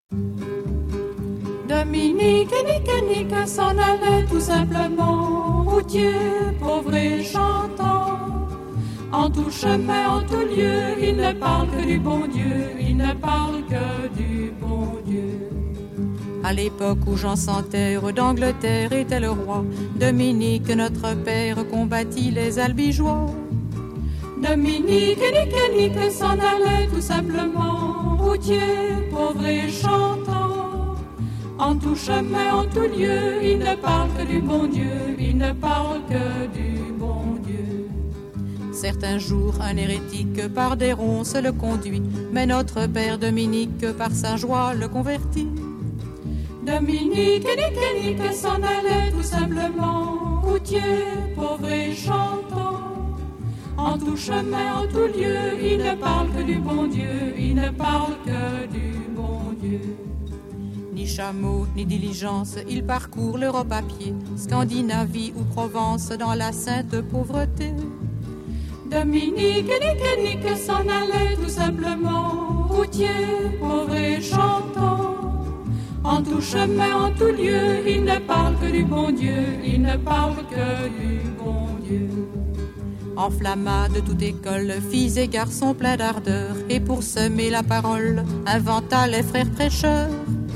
Dominique et Nique s'en allait tout simplement, routier, pauvre et chantant. En tout chemin, en tout lieu, il ne parle que du bon Dieu, il ne parle que du bon Dieu. À l'époque où Jean sans terre d'Angleterre était le roi, Dominique, notre père, combattit les albigeois. Dominique et Nique s'en allait tout simplement, routier, pauvre et chantant. En tout chemin, en tout lieu, il ne parle que du bon Dieu, il ne parle que du bon Dieu. Certains jours, un hérétique par des ronces le conduit, mais notre père Dominique par sa joie le convertit. Dominique et Nique s'en allait tout simplement, routier, pauvre et chantant. En tout chemin, en tout lieu, il ne parle que du bon Dieu, il ne parle que du bon Dieu. Ni chameau, ni diligence, il parcourt l'Europe à pied, Scandinavie ou Provence dans la sainte pauvreté. Dominique et Nique s'en allait tout simplement, routier, pauvre et chantant. En tout chemin, en tout lieu, il ne parle que du bon Dieu, il ne parle que du bon Dieu. Enflamma de toute école, filles et garçons pleins d'ardeur, et pour semer la parole, inventa les frères prêcheurs.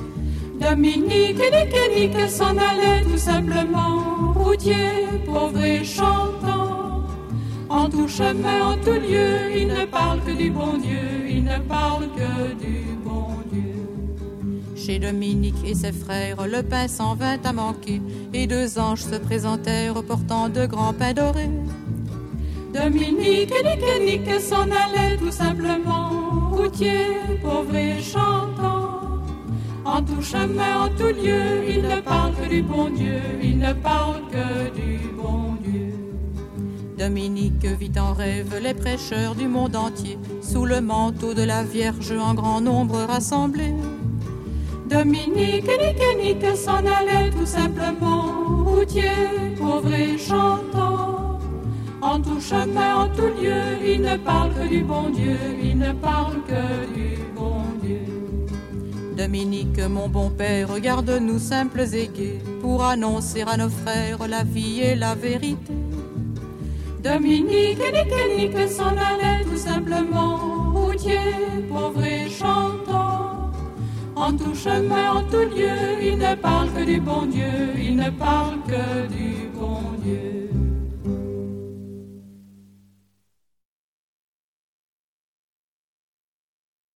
Dominique et Nique s'en allait tout simplement, routier, pauvre et chantant. En tout chemin, en tout lieu, il ne parle que du bon Dieu, il ne parle que du bon Dieu. Chez Dominique et ses frères, le pain s'en vint à manquer, et 2 anges se présentèrent portant de grands pains dorés. Dominique et Nique s'en allait tout simplement, routier, pauvre et chantant. En tout chemin, en tout lieu, il ne parle que du bon Dieu, il ne parle que du bon Dieu. Dominique vit en rêve les prêcheurs du monde entier, sous le manteau de la Vierge en grand nombre rassemblés. Dominique et Nique s'en allait tout simplement, routier, pauvre et chantant. En tout chemin, en tout lieu, il ne parle que du bon Dieu, il ne parle que du bon Dieu. Dominique, mon bon père, regarde-nous simples et gais, pour annoncer à nos frères la vie et la vérité. Dominique et Nique s'en allait tout simplement, routier, pauvre et chantant. En tout chemin, en tout lieu, il ne parle que du bon Dieu, il ne parle que du bon Dieu.